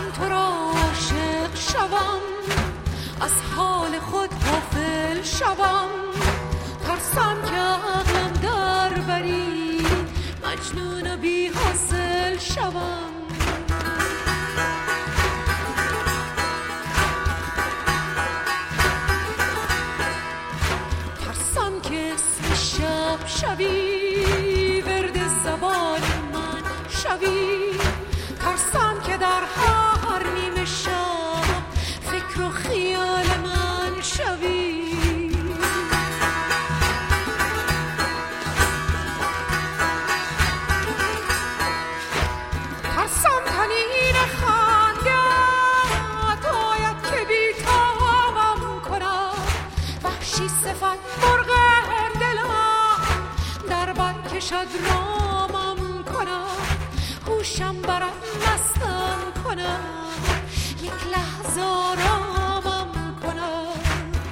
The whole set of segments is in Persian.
تو را عاشق شوم، از حال خود غافل شوم، ترسم که عقلم در بری، مجنون و بی حاصل شوم. ترسم که اسم شب شوی، ورد زبان من شوی، ترسم که در هر نیمه شب فکر و خیال من شوی. ترسم تنین خندت آید که بی‌تابم کند، وحشی صفت مرغ دلم در بر کشد رامم کند، هوشم برم مستم کند، یک لحظه آرامم کند.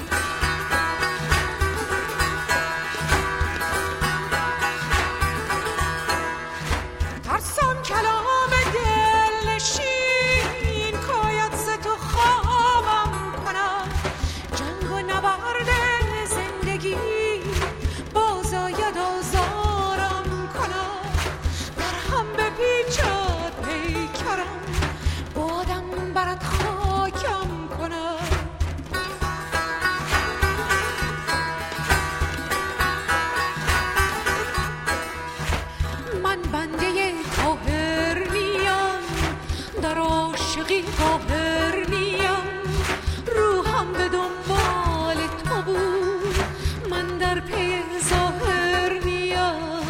ترسم کلام دل نشین کاید ز تو خوابم کند، جنگ و نبرد زندگی باز آید آزارم کند، در هم بپیچد پیکرم، بادم برد خاکم کند. من بنده طاهر نیم، در عاشقی قاهر نیم، روحم به دنبال تو بود، من در پی ظاهر نیم.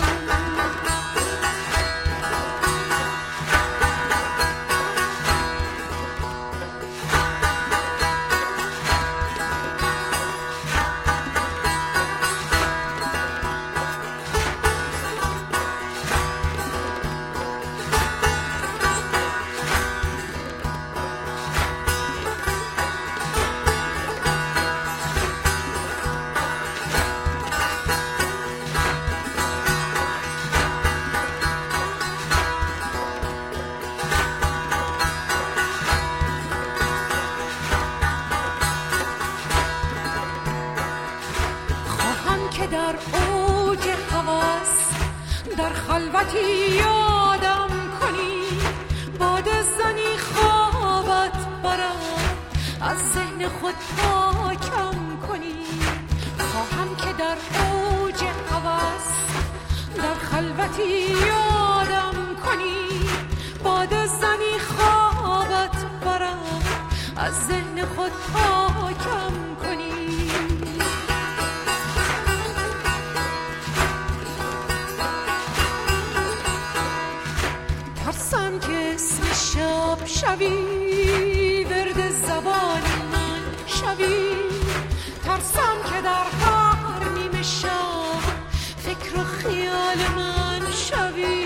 در اوج هوس در خلوتی یادم کنی، باد زنی خوابت برم، از ذهن خود پاکم کنی. خواهم که در اوج هوس در خلوتی یادم کنی، باد زنی خوابت برم، از ذهن خود پاکم کنی. ترسم که اسم شب شوی، ورد زبان من شوی، ترسم که در هر نیمه شب فکر و خیال من شوی.